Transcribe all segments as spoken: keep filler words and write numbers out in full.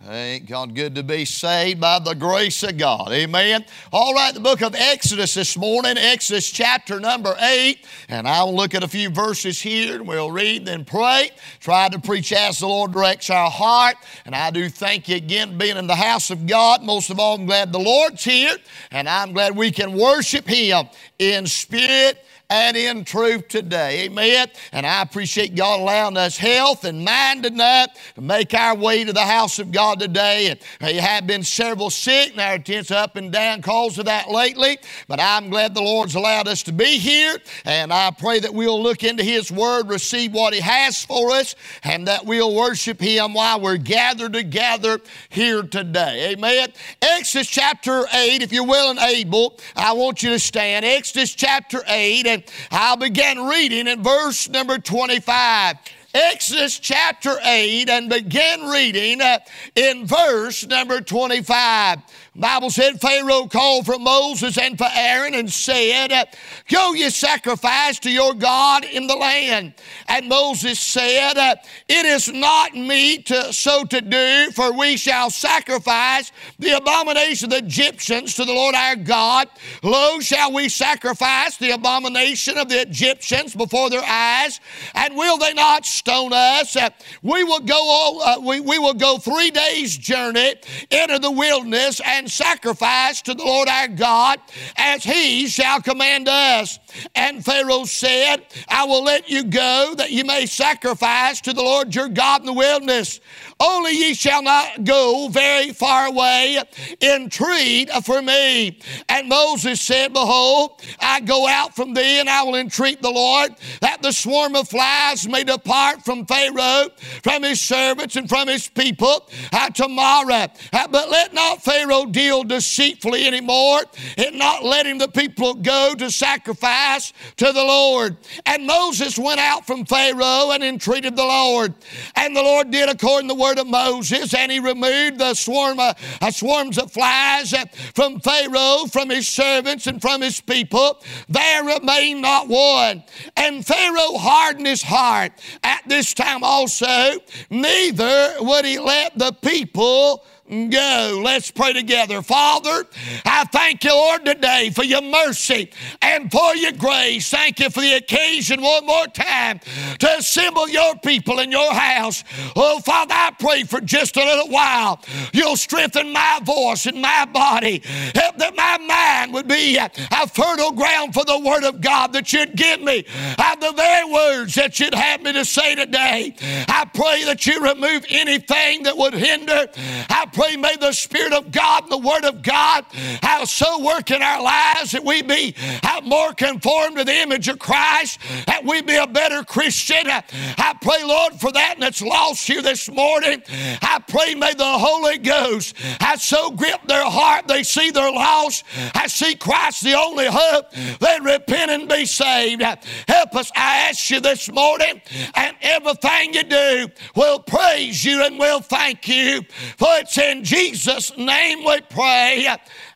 Ain't God good to be saved by the grace of God? Amen. All right, the book of Exodus this morning, Exodus chapter number eight. And I'll look at a few verses here and we'll read and then pray. Try to preach as the Lord directs our heart. And I do thank you again for being in the house of God. Most of all, I'm glad the Lord's here. And I'm glad we can worship Him in spirit and in truth today. Amen. And I appreciate God allowing us health and mind enough to make our way to the house of God today. And there have been several sick, and our attendance up and down cause of that lately. But I'm glad the Lord's allowed us to be here. And I pray that we'll look into His Word, receive what He has for us, and that we'll worship Him while we're gathered together here today. Amen. Exodus chapter eight, if you're willing and able, I want you to stand. Exodus chapter eight, and I'll begin reading in verse number twenty-five. Exodus chapter eight, and begin reading uh, in verse number twenty-five. The Bible said, Pharaoh called for Moses and for Aaron and said, Go ye sacrifice to your God in the land. And Moses said, It is not meet to, so to do, for we shall sacrifice the abomination of the Egyptians to the Lord our God. Lo, shall we sacrifice the abomination of the Egyptians before their eyes? And will they not stone us? Uh, we will go uh, we, we will go three days' journey into the wilderness and sacrifice to the Lord our God as He shall command us. And Pharaoh said, I will let you go that you may sacrifice to the Lord your God in the wilderness. Only ye shall not go very far away. Entreat for me. And Moses said, Behold, I go out from thee, and I will entreat the Lord that the swarm of flies may depart from Pharaoh, from his servants, and from his people uh, tomorrow. Uh, but let not Pharaoh deal deceitfully anymore, and not letting the people go to sacrifice to the Lord. And Moses went out from Pharaoh and entreated the Lord. And the Lord did according to the word of Moses, and he removed the swarm of, uh, swarms of flies uh, from Pharaoh, from his servants, and from his people. There remained not one. And Pharaoh hardened his heart at this time also, neither would he let the people go. Let's pray together. Father, I thank you, Lord, today for your mercy and for your grace. Thank you for the occasion one more time to assemble your people in your house. Oh, Father, I pray for just a little while you'll strengthen my voice and my body. Help that my mind would be a, a fertile ground for the word of God, that you'd give me uh, the very words that you'd have me to say today. I pray that you remove anything that would hinder. I pray may the Spirit of God and the Word of God have so work in our lives that we be have more conformed to the image of Christ, that we be a better Christian. I pray, Lord, for that and it's lost here this morning. I pray may the Holy Ghost have so gripped their heart they see their loss. I see Christ the only hope. They repent and be saved. Help us, I ask you this morning, and everything you do, we'll praise you and we'll thank you, for it's in Jesus' name we pray.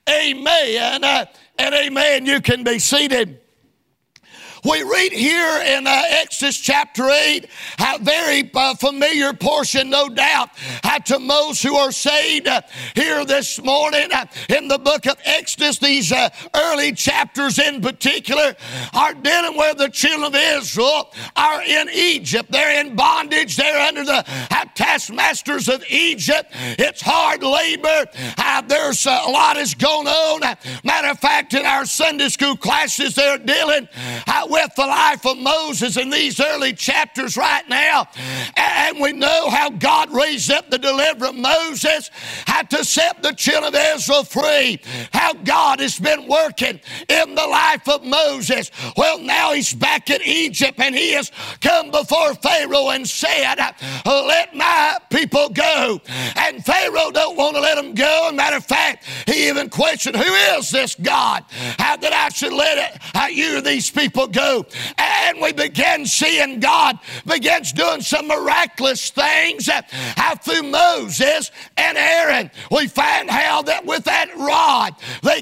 Amen and amen. You can be seated. We read here in uh, Exodus chapter eight, a very uh, familiar portion, no doubt, uh, to most who are saved uh, here this morning uh, in the book of Exodus. These uh, early chapters in particular are dealing with the children of Israel are in Egypt. They're in bondage. They're under the uh, taskmasters of Egypt. It's hard labor. Uh, there's uh, a lot is going on. Uh, matter of fact, in our Sunday school classes, they're dealing uh, with the life of Moses in these early chapters right now. And we know how God raised up the deliverer Moses, had to set the children of Israel free. How God has been working in the life of Moses. Well, now he's back in Egypt, and he has come before Pharaoh and said, let my people go. And Pharaoh don't want to let them go. As a matter of fact, he even questioned, who is this God? How that I should let it, how you these people go? And we begin seeing God begins doing some miraculous things how through Moses and Aaron. We find how that with that rod they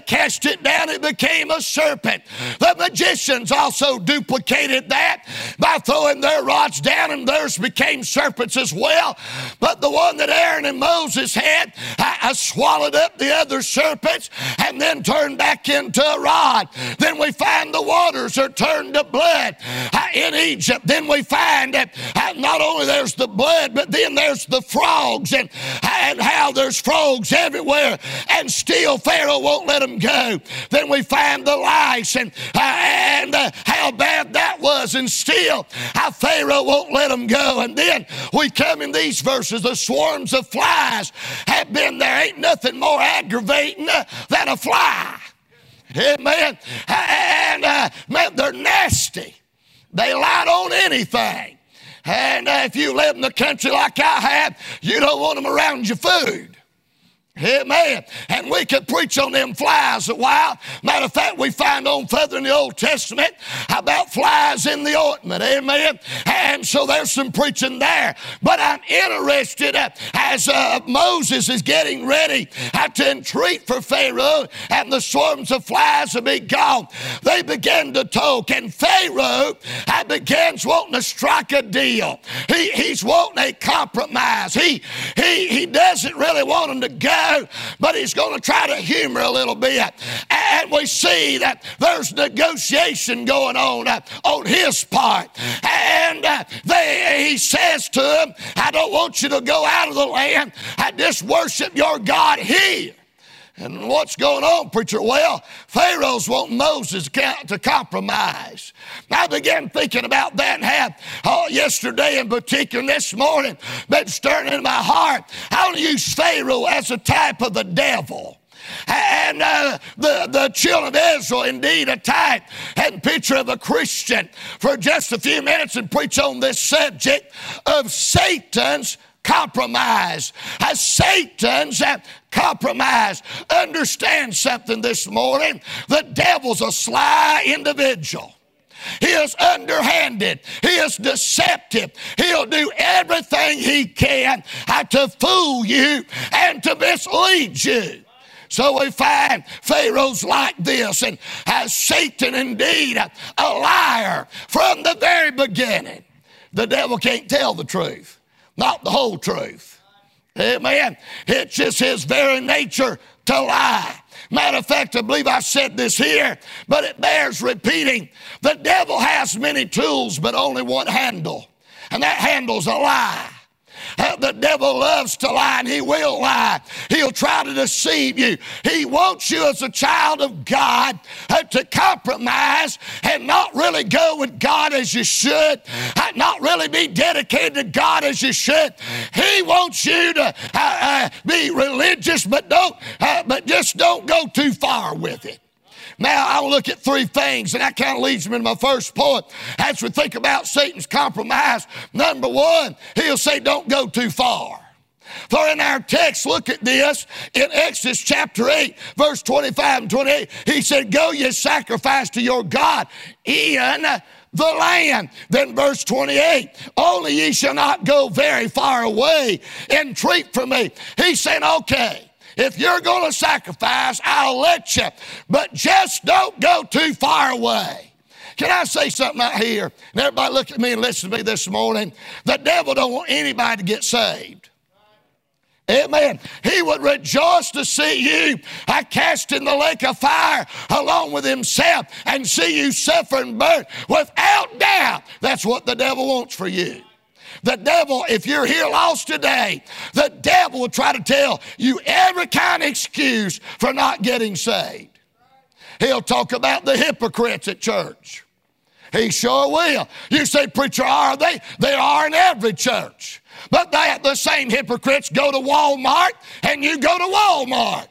cast it down, it became a serpent. The magicians also duplicated that by throwing their rods down, and theirs became serpents as well. But the one that Aaron and Moses had, I, I swallowed up the other serpents and then turned back into a rod. Then we find the waters are turned to blood uh, in Egypt. Then we find that uh, not only there's the blood, but then there's the frogs, and, and how there's frogs everywhere, and still Pharaoh won't let them go. Then we find the lice, and, uh, and uh, how bad that was, and still how Pharaoh won't let them go. And then we come in these verses, the swarms of flies have been there. Ain't nothing more aggravating uh, than a fly. Amen. And uh, man, they're nasty. They light on anything. And uh, if you live in the country like I have, you don't want them around your food. Amen. And we could preach on them flies a while. Matter of fact, we find on further in the Old Testament about flies in the ointment. Amen. And so there's some preaching there. But I'm interested uh, as uh, Moses is getting ready uh, to entreat for Pharaoh, and the swarms of flies will be gone. They begin to talk, and Pharaoh uh, begins wanting to strike a deal. He, he's wanting a compromise. He, he, he doesn't really want them to go, but he's going to try to humor a little bit. And we see that there's negotiation going on uh, on his part. And uh, they, he says to him, I don't want you to go out of the land. I just worship your God here. And what's going on, preacher? Well, Pharaoh's wanting Moses to compromise. I began thinking about that and have, oh, yesterday in particular, this morning, been stirring in my heart. I want to use Pharaoh as a type of the devil. And uh, the, the children of Israel, indeed, a type and picture of a Christian, for just a few minutes and preach on this subject of Satan's compromise. As Satan's uh, compromise. Understand something this morning. The devil's a sly individual. He is underhanded. He is deceptive. He'll do everything he can uh, to fool you and to mislead you. So we find Pharaoh's like this, and has Satan indeed a, a liar from the very beginning. The devil can't tell the truth, not the whole truth. Amen. It's just his very nature to lie. Matter of fact, I believe I said this here, but it bears repeating. The devil has many tools, but only one handle, and that handle's a lie. Uh, the devil loves to lie, and he will lie. He'll try to deceive you. He wants you as a child of God uh, to compromise and not really go with God as you should, uh, not really be dedicated to God as you should. He wants you to uh, uh, be religious, but don't, uh, but just don't go too far with it. Now, I'll look at three things, and that kind of leads me to my first point. As we think about Satan's compromise, number one, he'll say, don't go too far. For in our text, look at this, in Exodus chapter eight, verse twenty-five and twenty-eight, he said, go ye sacrifice to your God in the land. Then verse twenty-eight, only ye shall not go very far away. Entreat for me. He's saying, okay, if you're going to sacrifice, I'll let you, but just don't go too far away. Can I say something out here? And everybody look at me and listen to me this morning. The devil don't want anybody to get saved. Amen. He would rejoice to see you I cast in the lake of fire along with himself and see you suffer and burn. Without doubt, that's what the devil wants for you. The devil, if you're here lost today, the devil will try to tell you every kind of excuse for not getting saved. He'll talk about the hypocrites at church. He sure will. You say, preacher, are they? They are in every church. But they, the same hypocrites go to Walmart and you go to Walmart.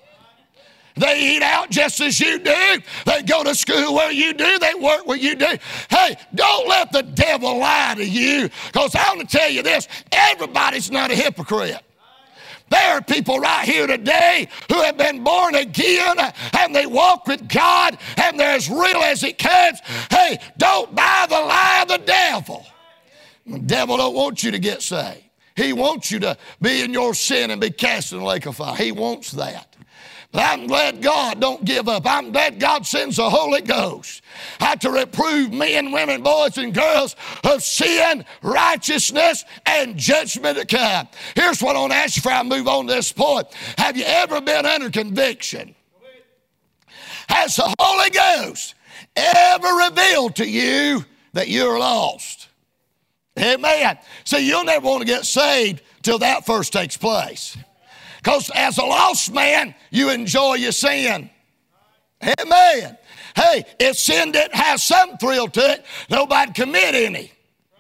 They eat out just as you do. They go to school where you do. They work where you do. Hey, don't let the devil lie to you, because I want to tell you this, everybody's not a hypocrite. There are people right here today who have been born again and they walk with God and they're as real as it comes. Hey, don't buy the lie of the devil. The devil don't want you to get saved. He wants you to be in your sin and be cast in the lake of fire. He wants that. But I'm glad God don't give up. I'm glad God sends the Holy Ghost how to reprove men, women, boys, and girls of sin, righteousness, and judgment to come. Here's what I want to ask you before I move on to this point. Have you ever been under conviction? Has the Holy Ghost ever revealed to you that you're lost? Amen. See, you'll never want to get saved till that first takes place. Because as a lost man, you enjoy your sin. Amen. Hey, if sin didn't have some thrill to it, nobody'd commit any.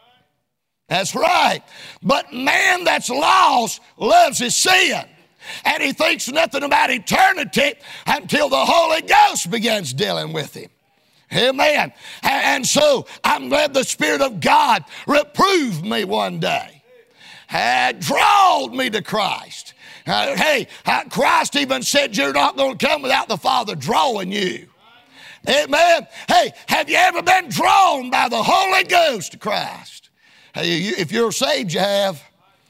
That's right. But man that's lost loves his sin. And he thinks nothing about eternity until the Holy Ghost begins dealing with him. Amen. And so I'm glad the Spirit of God reproved me one day. Had drawn me to Christ. Uh, hey, uh, Christ even said you're not going to come without the Father drawing you. Amen. Hey, have you ever been drawn by the Holy Ghost to Christ? Hey, you, if you're saved, you have.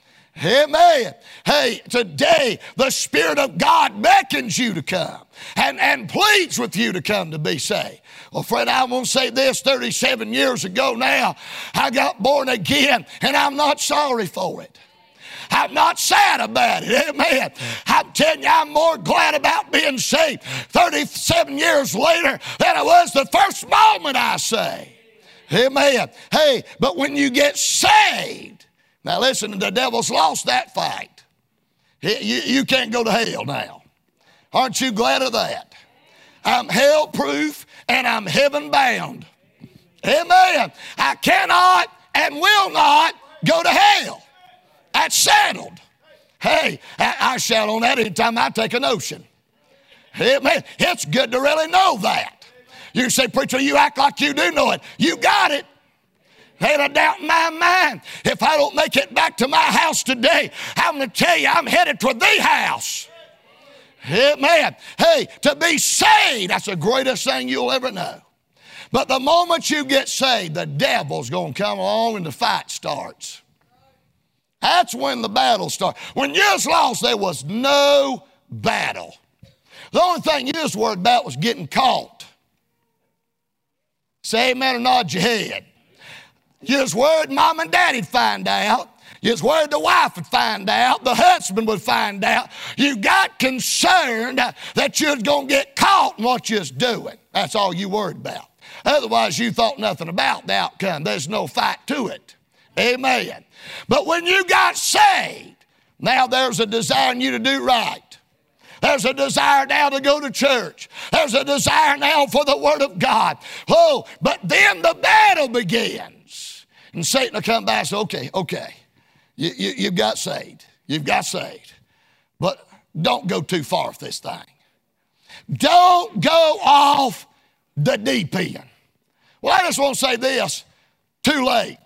Amen. Hey, today the Spirit of God beckons you to come and, and pleads with you to come to be saved. Well, friend, I want to say this. thirty-seven years ago now, I got born again, and I'm not sorry for it. I'm not sad about it. Amen. I'm telling you, I'm more glad about being saved thirty-seven years later than I was the first moment I saved. Amen. Hey, but when you get saved, now listen, the devil's lost that fight. You, you can't go to hell now. Aren't you glad of that? I'm hell-proof and I'm heaven-bound. Amen. I cannot and will not go to hell. That's settled. Hey, I, I shout on that anytime I take a notion. Amen. It's good to really know that. You say, preacher, you act like you do know it. You got it. Ain't a doubt in my mind. If I don't make it back to my house today, I'm going to tell you I'm headed to the house. Amen. Hey, to be saved, that's the greatest thing you'll ever know. But the moment you get saved, the devil's going to come along and the fight starts. That's when the battle starts. When you was lost, there was no battle. The only thing you was worried about was getting caught. Say amen or nod your head. You was worried mom and daddy'd find out. You was worried the wife would find out. The husband would find out. You got concerned that you was going to get caught in what you was doing. That's all you worried about. Otherwise, you thought nothing about the outcome. There's no fight to it. Amen. But when you got saved, now there's a desire in you to do right. There's a desire now to go to church. There's a desire now for the Word of God. Oh, but then the battle begins. And Satan will come back and say, okay, okay, you, you, you've got saved. You've got saved. But don't go too far with this thing. Don't go off the deep end. Well, I just want to say this. Too late.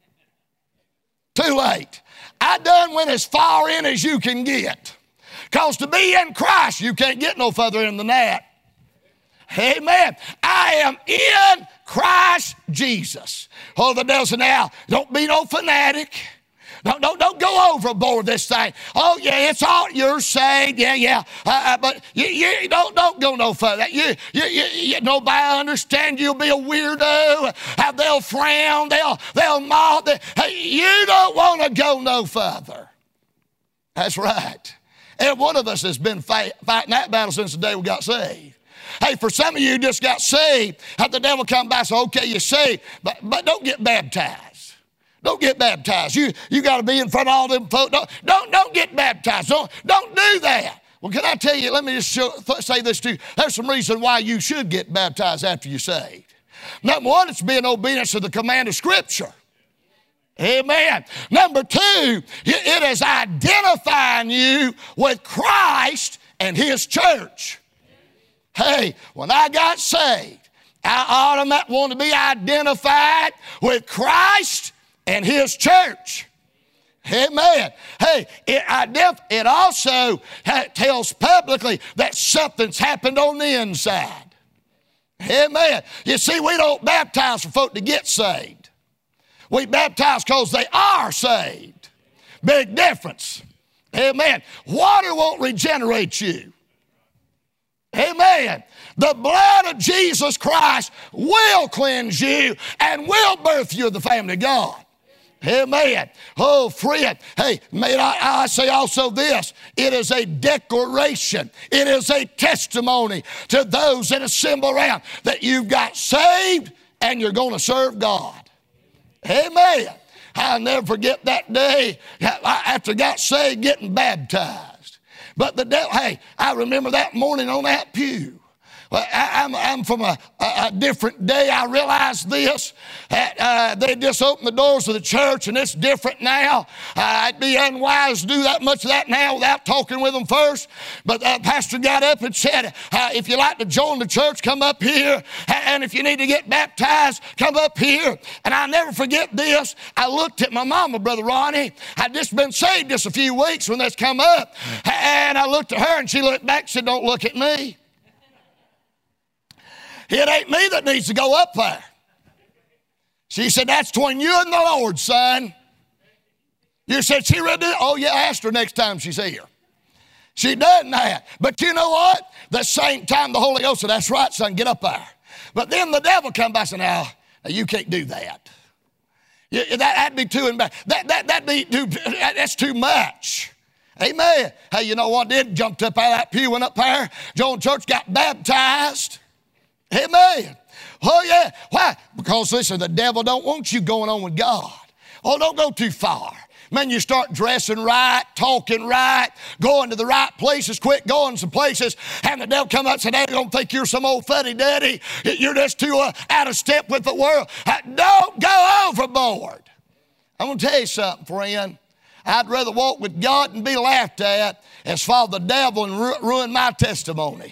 Too late. I done went as far in as you can get. Because to be in Christ, you can't get no further in than that. Amen. I am in Christ Jesus. Oh, the devil said, now, don't be no fanatic. Don't, don't, don't go overboard this thing. Oh, yeah, it's all you're saved. Yeah, yeah. Uh, uh, but you, you don't, don't go no further. You, you, you, you, nobody understand. You'll be a weirdo. Uh, they'll frown. They'll, they'll mock. They, hey, you don't want to go no further. That's right. Every one of us has been fight, fighting that battle since the day we got saved. Hey, for some of you who just got saved, have the devil come by and say, okay, you're saved, but, but don't get baptized. Don't get baptized. You, you got to be in front of all them folks. Don't, don't, don't get baptized. Don't, don't do that. Well, can I tell you, let me just show, say this to you. There's some reason why you should get baptized after you're saved. Number one, it's being obedience to the command of Scripture. Amen. Number two, it is identifying you with Christ and His church. Hey, when I got saved, I automatically want to be identified with Christ and His church. Amen. Hey, it, ident- it also tells publicly that something's happened on the inside. Amen. You see, we don't baptize for folk to get saved. We baptize because they are saved. Big difference. Amen. Water won't regenerate you. Amen. The blood of Jesus Christ will cleanse you and will birth you in the family of God. Amen. Oh, friend. Hey, may I, I say also this. It is a declaration. It is a testimony to those that assemble around that you've got saved and you're going to serve God. Amen. I'll never forget that day after I got saved getting baptized. But the devil, hey, I remember that morning on that pew. Well, I, I'm, I'm from a, a, a different day. I realized this. That, uh, they just opened the doors of the church, and it's different now. Uh, it'd be unwise to do that much of that now without talking with them first. But the uh, pastor got up and said, uh, if you like to join the church, come up here. And if you need to get baptized, come up here. And I'll never forget this. I looked at my mama, Brother Ronnie. I'd just been saved just a few weeks when this come up. And I looked at her, and she looked back and said, don't look at me. It ain't me that needs to go up there. She said, that's between you and the Lord, son. You said, she read it? Oh, yeah, ask her next time she's here. She done that. But you know what? The same time the Holy Ghost said, that's right, son, get up there. But then the devil come by and said, now, now you can't do that. You, that that'd be too, that, that, that'd be too, that's too much. Amen. Hey, you know what did? Jumped up out of that pew, went up there, joined church, got baptized. Amen. Oh, yeah. Why? Because, listen, the devil don't want you going on with God. Oh, don't go too far. Man, you start dressing right, talking right, going to the right places, quit going some places, and the devil come up and say, they don't think you're some old fuddy-duddy. You're just too uh, out of step with the world. Uh, don't go overboard. I'm going to tell you something, friend. I'd rather walk with God and be laughed at as follow the devil and ru- ruin my testimony.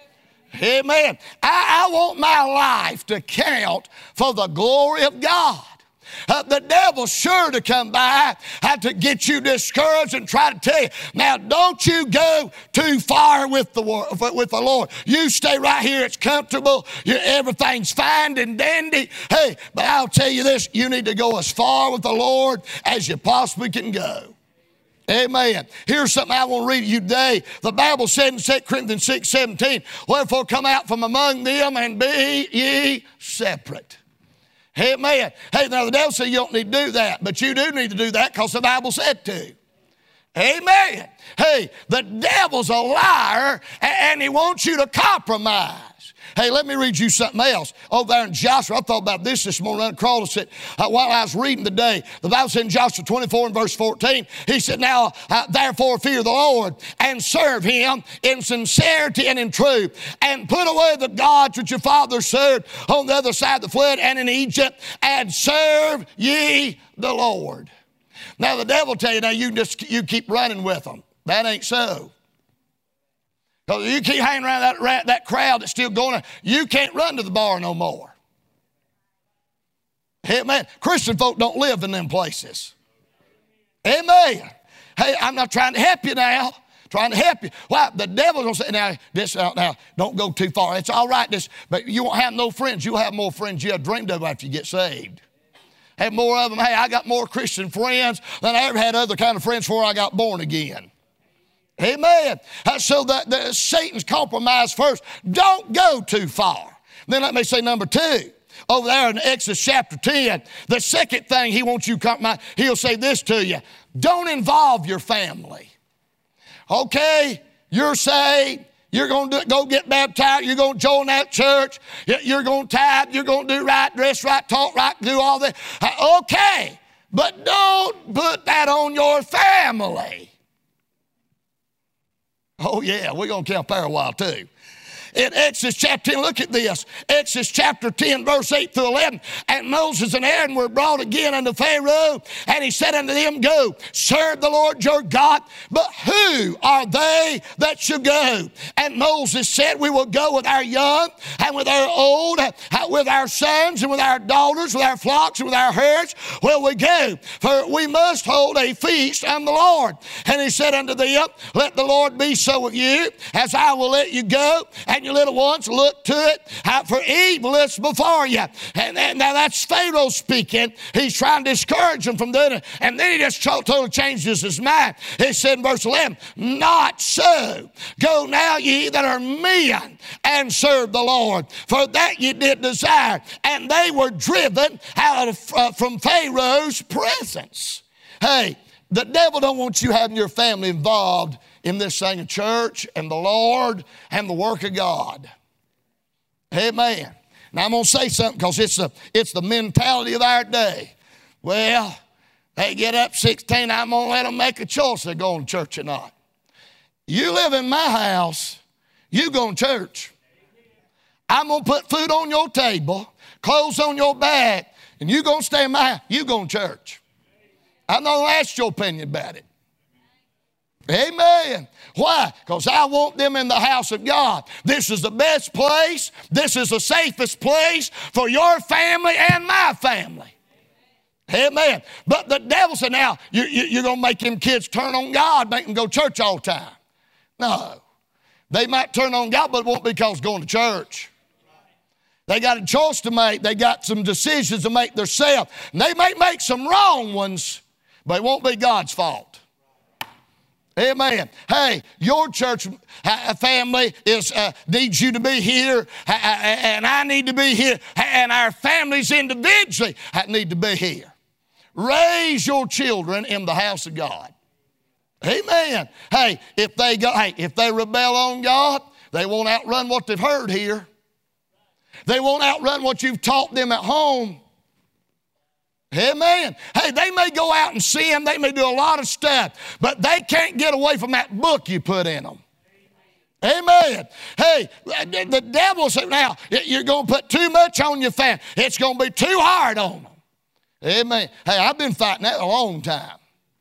Amen. I, I want my life to count for the glory of God. Uh, the devil's sure to come by uh, to get you discouraged and try to tell you, now don't you go too far with the, with the Lord. You stay right here. It's comfortable. You, everything's fine and dandy. Hey, but I'll tell you this, you need to go as far with the Lord as you possibly can go. Amen. Here's something I want to read to you today. The Bible said in Second Corinthians six seventeen, wherefore come out from among them and be ye separate. Amen. Hey, now the devil said you don't need to do that, but you do need to do that because the Bible said to. Amen. Hey, the devil's a liar and he wants you to compromise. Hey, let me read you something else. Over there in Joshua, I thought about this this morning. I crawled and said, uh, while I was reading today, the Bible said in Joshua twenty-four and verse fourteen, he said, now, uh, therefore fear the Lord and serve him in sincerity and in truth, and put away the gods which your fathers served on the other side of the flood and in Egypt, and serve ye the Lord. Now, the devil tell you, now you just you keep running with them. That ain't so. Because you keep hanging around that, that crowd that's still going on, you can't run to the bar no more. Amen. Christian folk don't live in them places. Amen. Hey, I'm not trying to help you now. Trying to help you. Why? The devil's going to say, now, this, uh, now, don't go too far. It's all right, this, but you won't have no friends. You'll have more friends you have dreamed of after you get saved. Have more of them. Hey, I got more Christian friends than I ever had other kind of friends before I got born again. Amen. Uh, so that the, Satan's compromise first. Don't go too far. Then let me say number two. Over there in Exodus chapter ten, the second thing he wants you to compromise, he'll say this to you. Don't involve your family. Okay, you're saved. You're going to go get baptized. You're going to join that church. You're going to tithe. You're going to do right, dress right, talk right, do all that. Uh, okay, but don't put that on your family. Oh, yeah, we're going to camp there a while, too. In Exodus chapter ten, look at this. Exodus chapter ten, verse eight through eleven. And Moses and Aaron were brought again unto Pharaoh, and he said unto them, go, serve the Lord your God. But who are they that should go? And Moses said, we will go with our young, and with our old, with our sons, and with our daughters, with our flocks, and with our herds will we go. For we must hold a feast unto the Lord. And he said unto them, let the Lord be so with you, as I will let you go. And and your little ones, look to it, how for evil is before you. And, and now that's Pharaoh speaking. He's trying to discourage them from doing it. And then he just totally changes his mind. He said in verse eleven, not so. Go now ye that are men and serve the Lord, for that ye did desire. And they were driven out of, uh, from Pharaoh's presence. Hey, the devil don't want you having your family involved in this thing of church and the Lord and the work of God. Amen. Now I'm going to say something because it's the, it's the mentality of our day. Well, they get up sixteen, I'm going to let them make a choice they're going to church or not. You live in my house, you go to church. I'm going to put food on your table, clothes on your back, and you going to stay in my house, you go to church. I'm not going to ask your opinion about it. Amen. Why? Because I want them in the house of God. This is the best place. This is the safest place for your family and my family. Amen. But the devil said, now, you, you, you're going to make them kids turn on God, make them go to church all the time. No. They might turn on God, but it won't be because going to church. They got a choice to make. They got some decisions to make themselves. And they may make some wrong ones, but it won't be God's fault. Amen. Hey, your church family is uh, needs you to be here, and I need to be here, and our families individually need to be here. Raise your children in the house of God. Amen. Hey, if they go, hey, if they rebel on God, they won't outrun what they've heard here. They won't outrun what you've taught them at home. Amen. Hey, they may go out and sin. They may do a lot of stuff, but they can't get away from that book you put in them. Amen. Hey, the devil said, now, you're going to put too much on your family. It's going to be too hard on them. Amen. Hey, I've been fighting that a long time.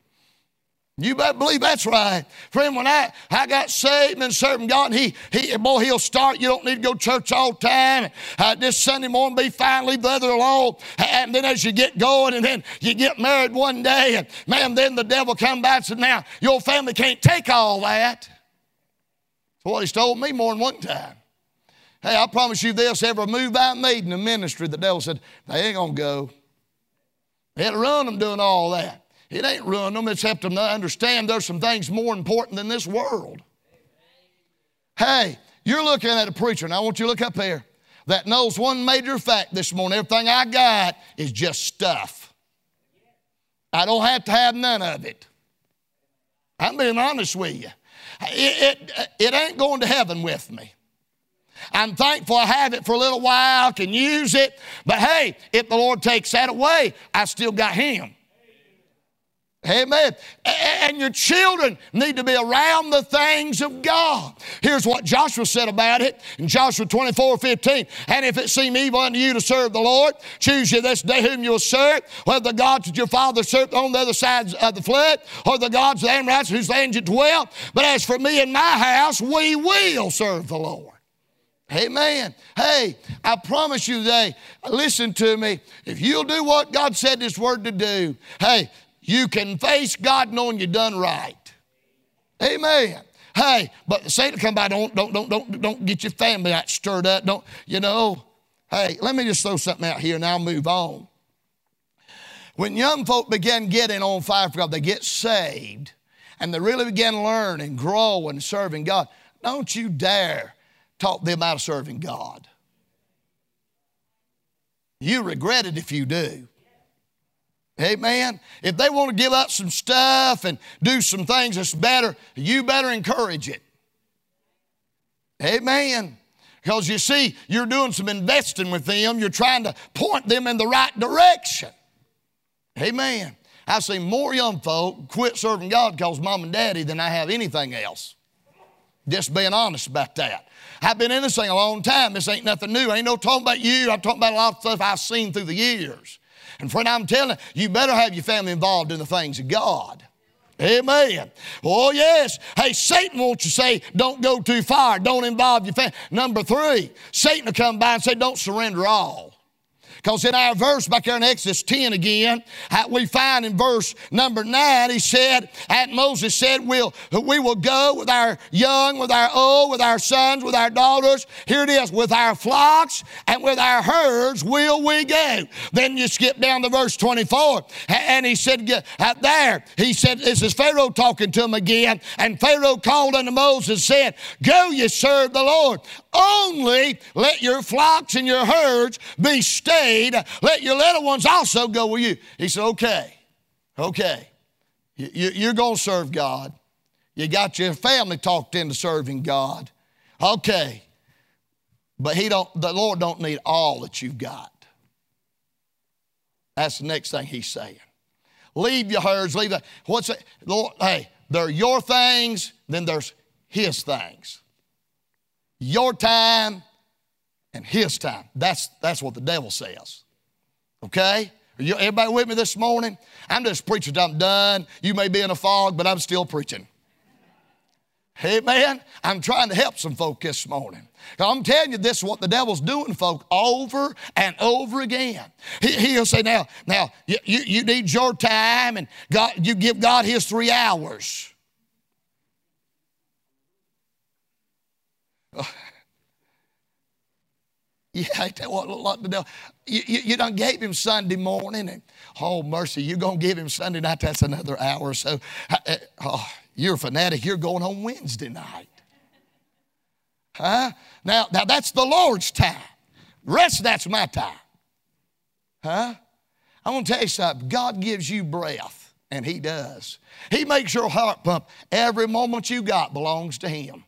You better believe that's right. Friend, when I, I got saved and serving God, he, he, boy, he'll start. You don't need to go to church all the time. Uh, this Sunday morning, be fine, leave the other alone. And then as you get going, and then you get married one day, and man, then the devil come back and said, now, your family can't take all that. That's what he's told me more than one time. Hey, I promise you this, every move I made in the ministry, the devil said, they ain't going to go. They had to run them doing all that. It ain't ruined them. It's helped them to understand there's some things more important than this world. Hey, you're looking at a preacher, and I want you to look up here, that knows one major fact this morning. Everything I got is just stuff. I don't have to have none of it. I'm being honest with you. It, it, it ain't going to heaven with me. I'm thankful I have it for a little while, can use it. But hey, if the Lord takes that away, I still got Him. Amen. And your children need to be around the things of God. Here's what Joshua said about it in Joshua twenty-four fifteen. And if it seem evil unto you to serve the Lord, choose you this day whom you will serve, whether the gods that your father served on the other side of the flood, or the gods of the Amorites whose land you dwell. But as for me and my house, we will serve the Lord. Amen. Hey, I promise you today, listen to me. If you'll do what God said in His Word to do, hey, you can face God knowing you done right. Amen. Hey, but Satan come by, don't, don't, don't, don't, don't get your family out stirred up. Don't, you know. Hey, let me just throw something out here and I'll move on. When young folk begin getting on fire for God, they get saved and they really begin to learn and grow and serving God. Don't you dare talk them out of serving God. You regret it if you do. Amen. If they want to give up some stuff and do some things that's better, you better encourage it. Amen. Because you see, you're doing some investing with them. You're trying to point them in the right direction. Amen. I've seen more young folk quit serving God because mom and daddy than I have anything else. Just being honest about that. I've been in this thing a long time. This ain't nothing new. I ain't no talking about you. I'm talking about a lot of stuff I've seen through the years. And friend, I'm telling you, you better have your family involved in the things of God. Amen. Oh, yes. Hey, Satan wants you to say, don't go too far. Don't involve your family. Number three, Satan will come by and say, don't surrender all. Because in our verse back there in Exodus ten again, we find in verse number nine, he said, and Moses said, we'll, we will go with our young, with our old, with our sons, with our daughters. Here it is, with our flocks and with our herds will we go. Then you skip down to verse twenty-four, and he said, out there, he said, this is Pharaoh talking to him again, and Pharaoh called unto Moses and said, go ye serve the Lord. Only let your flocks and your herds be stayed. Let your little ones also go with you. He said, okay, okay. You, you, you're going to serve God. You got your family talked into serving God. Okay. But he don't, the Lord don't need all that you've got. That's the next thing he's saying. Leave your herds, leave that. What's it? Lord, hey, they're your things, then there's his things. Your time and his time. That's, that's what the devil says. Okay? Are you, everybody with me this morning? I'm just preaching till I'm done. You may be in a fog, but I'm still preaching. Amen? I'm trying to help some folk this morning. I'm telling you, this is what the devil's doing, folk, over and over again. He, he'll say, now, now you, you, you need your time, and God, you give God his three hours. Yeah, I tell you what, what the devil, you, you, you done gave him Sunday morning, and oh, mercy, you're going to give him Sunday night, that's another hour or so. Oh, you're a fanatic, you're going home Wednesday night. Huh? Now, now that's the Lord's time. The rest of that's my time. Huh? I'm going to tell you something. God gives you breath, and he does. He makes your heart pump. Every moment you got belongs to him.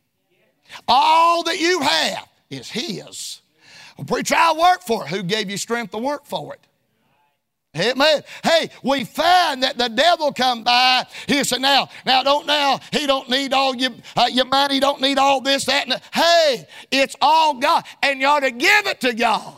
All that you have is his. Well, preacher, I work for it. Who gave you strength to work for it? Amen. Hey, we find that the devil come by. He said, now, now don't now, he don't need all your, uh, your money. He don't need all this, that, and that. Hey, it's all God. And you ought to give it to God.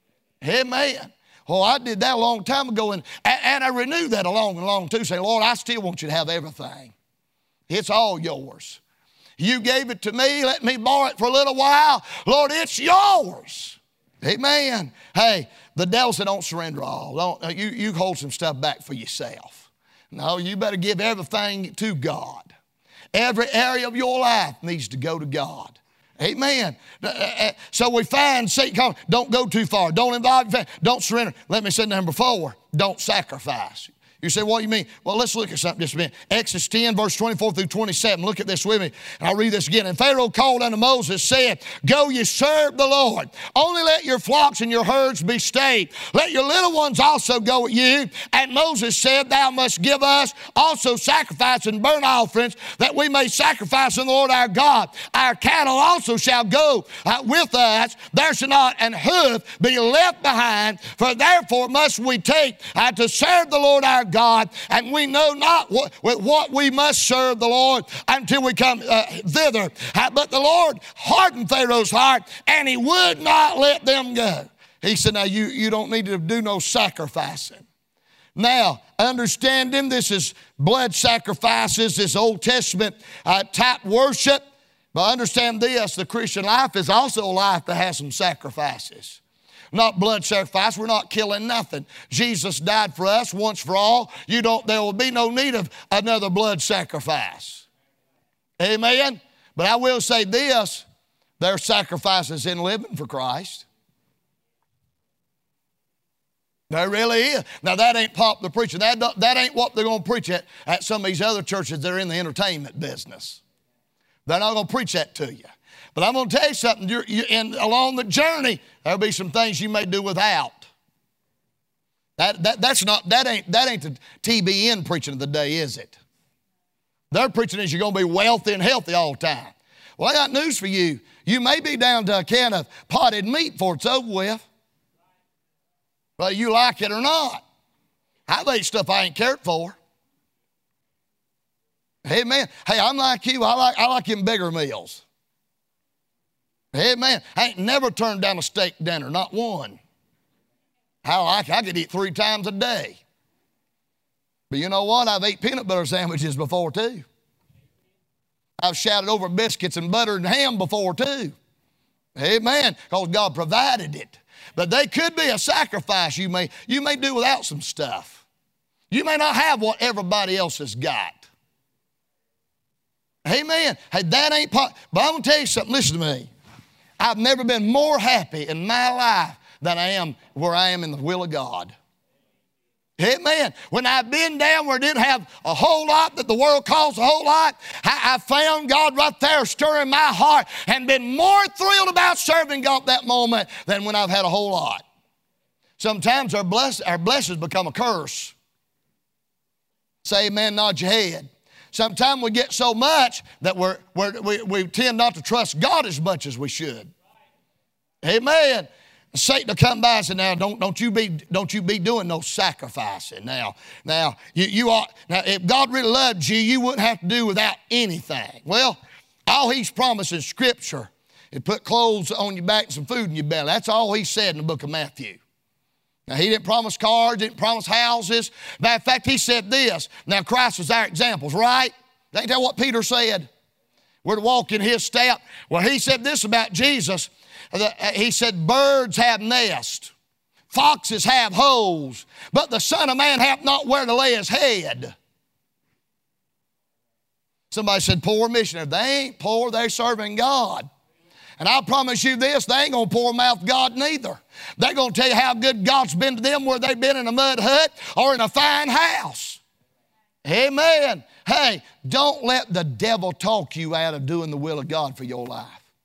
Amen. Well, I did that a long time ago, and, and I renewed that along and along too. Say, Lord, I still want you to have everything. It's all yours. You gave it to me. Let me borrow it for a little while. Lord, it's yours. Amen. Hey, the devil said, don't surrender all. Don't, you, you hold some stuff back for yourself. No, you better give everything to God. Every area of your life needs to go to God. Amen. So we find Satan, don't go too far. Don't involve your family. Don't surrender. Let me say number four, don't sacrifice. You say, what do you mean? Well, let's look at something just a minute. Exodus ten, verse twenty-four through twenty-seven. Look at this with me. And I'll read this again. And Pharaoh called unto Moses, said, go ye serve the Lord. Only let your flocks and your herds be stayed. Let your little ones also go with you. And Moses said, thou must give us also sacrifice and burnt offerings, that we may sacrifice unto the Lord our God. Our cattle also shall go uh, with us. There shall not an hoof be left behind. For therefore must we take uh, to serve the Lord our God, and we know not what, with what we must serve the Lord until we come uh, thither. Uh, but the Lord hardened Pharaoh's heart, and he would not let them go. He said, now you, you don't need to do no sacrificing. Now, understanding this is blood sacrifices, this Old Testament uh, type worship, but understand this, the Christian life is also a life that has some sacrifices. Not blood sacrifice. We're not killing nothing. Jesus died for us once for all. You don't, there will be no need of another blood sacrifice. Amen? But I will say this, there are sacrifices in living for Christ. There really is. Now that ain't popular preaching. That, that ain't what they're going to preach at, at some of these other churches that are in the entertainment business. They're not going to preach that to you. But I'm going to tell you something, you're, you're in, along the journey, there'll be some things you may do without. That, that, that's not, that, ain't, that ain't the T B N preaching of the day, is it? Their preaching is you're going to be wealthy and healthy all the time. Well, I got news for you. You may be down to a can of potted meat before it's over with, whether you like it or not. I've ate stuff I ain't cared for. Amen. Hey, I'm like you. I like, I like them bigger meals. Amen. I ain't never turned down a steak dinner, not one. How I, I could eat three times a day. But you know what? I've ate peanut butter sandwiches before too. I've shouted over biscuits and butter and ham before too. Amen. Because God provided it. But they could be a sacrifice. You may, you may do without some stuff. You may not have what everybody else has got. Amen. Hey, that ain't part. But I'm going to tell you something. Listen to me. I've never been more happy in my life than I am where I am in the will of God. Amen. When I've been down where I didn't have a whole lot that the world calls a whole lot, I, I found God right there stirring my heart and been more thrilled about serving God that moment than when I've had a whole lot. Sometimes our, bless, our blessings become a curse. Say amen, nod your head. Sometimes we get so much that we're, we're, we, we tend not to trust God as much as we should. Amen. Satan will come by and say, now, don't, don't, you be, don't you be doing no sacrificing. Now, now, you, you ought, now, if God really loved you, you wouldn't have to do without anything. Well, all he's promised in Scripture is put clothes on your back and some food in your belly. That's all he said in the book of Matthew. Now, he didn't promise cars, didn't promise houses. Matter of fact, he said this. Now, Christ was our examples, right? Ain't that what Peter said? We're to walk in his step. Well, he said this about Jesus. He said, birds have nests, foxes have holes, but the Son of Man hath not where to lay his head. Somebody said, poor missionary. They ain't poor, they're serving God. And I promise you this, they ain't going to pour mouth God neither. They're going to tell you how good God's been to them, where they've been in a mud hut or in a fine house. Amen. Hey, don't let the devil talk you out of doing the will of God for your life.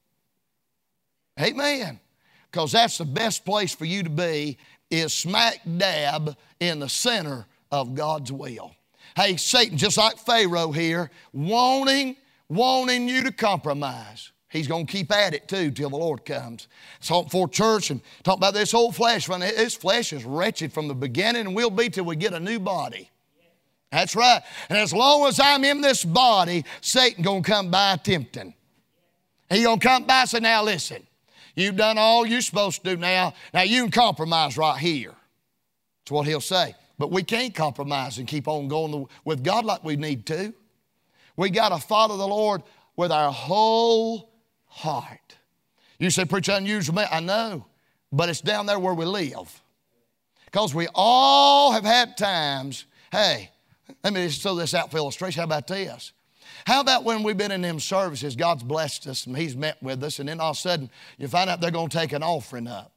Amen. Because that's the best place for you to be, is smack dab in the center of God's will. Hey, Satan, just like Pharaoh here, wanting, wanting you to compromise. He's going to keep at it too till the Lord comes. So before church and talk about this old flesh. This flesh is wretched from the beginning and will be till we get a new body. That's right. And as long as I'm in this body, Satan going to come by tempting. He's going to come by and say, now listen. You've done all you're supposed to do now. Now you can compromise right here. That's what he'll say. But we can't compromise and keep on going with God like we need to. We got to follow the Lord with our whole heart. You say, preacher, unusual man. I know, but it's down there where we live. Because we all have had times, hey, let me just throw this out for illustration. How about this? How about when we've been in them services, God's blessed us and he's met with us, and then all of a sudden you find out they're going to take an offering up.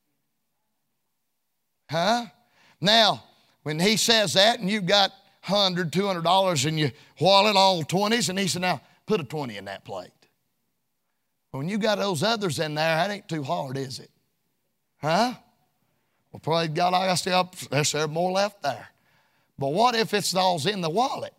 Huh? Now, when he says that and you've got one hundred dollars, two hundred dollars in your wallet, all twenties, and he said, now put a twenty in that plate. When you got those others in there, that ain't too hard, is it? Huh? Well, praise God, I still, there's more left there. But what if it's all's in the wallet?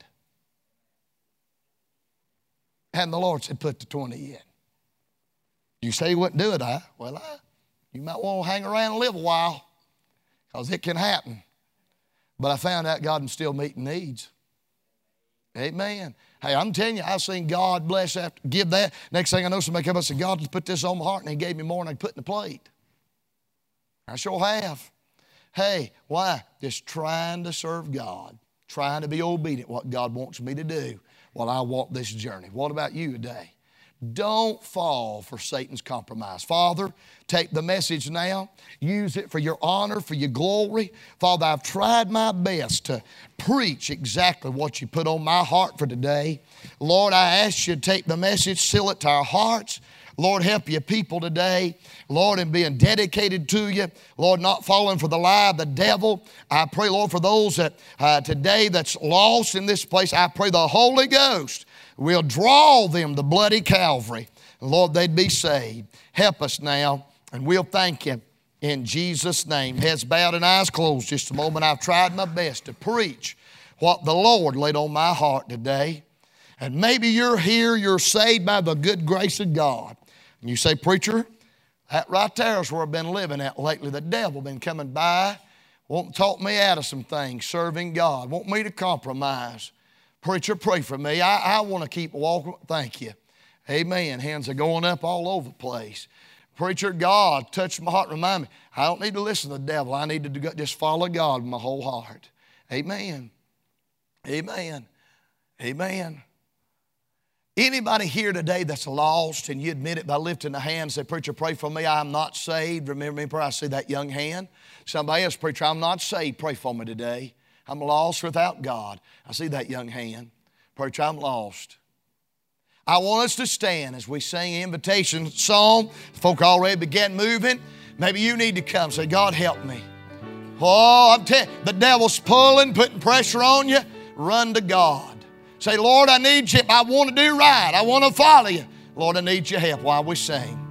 And the Lord said, put the twenty in. You say you wouldn't do it, huh? Well, I, you might want to hang around and live a while, because it can happen. But I found out God can still meet needs. Amen. Hey, I'm telling you, I've seen God bless after, give that. Next thing I know, somebody come up and said, God put this on my heart, and he gave me more than I put in the plate. I sure have. Hey, why? Just trying to serve God, trying to be obedient what God wants me to do while I walk this journey. What about you today? Don't fall for Satan's compromise. Father, take the message now. Use it for your honor, for your glory. Father, I've tried my best to preach exactly what you put on my heart for today. Lord, I ask you to take the message, seal it to our hearts. Lord, help your people today. Lord, in being dedicated to you. Lord, not falling for the lie of the devil. I pray, Lord, for those that uh, today that's lost in this place, I pray the Holy Ghost will draw them to bloody Calvary. Lord, they'd be saved. Help us now, and we'll thank you in Jesus' name. Heads bowed and eyes closed just a moment. I've tried my best to preach what the Lord laid on my heart today. And maybe you're here, you're saved by the good grace of God. And you say, preacher, that right there is where I've been living at lately. The devil been coming by, wanting to talk me out of some things, serving God, want me to compromise. Preacher, pray for me. I, I want to keep walking. Thank you. Amen. Hands are going up all over the place. Preacher, God, touch my heart, remind me. I don't need to listen to the devil. I need to do, just follow God with my whole heart. Amen. Amen. Amen. Anybody here today that's lost and you admit it by lifting the hand and say, preacher, pray for me, I'm not saved. Remember me in prayer. I see that young hand. Somebody else, preacher, I'm not saved. Pray for me today. I'm lost without God. I see that young hand. Preacher, I'm lost. I want us to stand as we sing an invitation song. Folk already began moving. Maybe you need to come and say, God, help me. Oh, I'm telling you, the devil's pulling, putting pressure on you. Run to God. Say, Lord, I need you. I want to do right. I want to follow you. Lord, I need your help while we sing.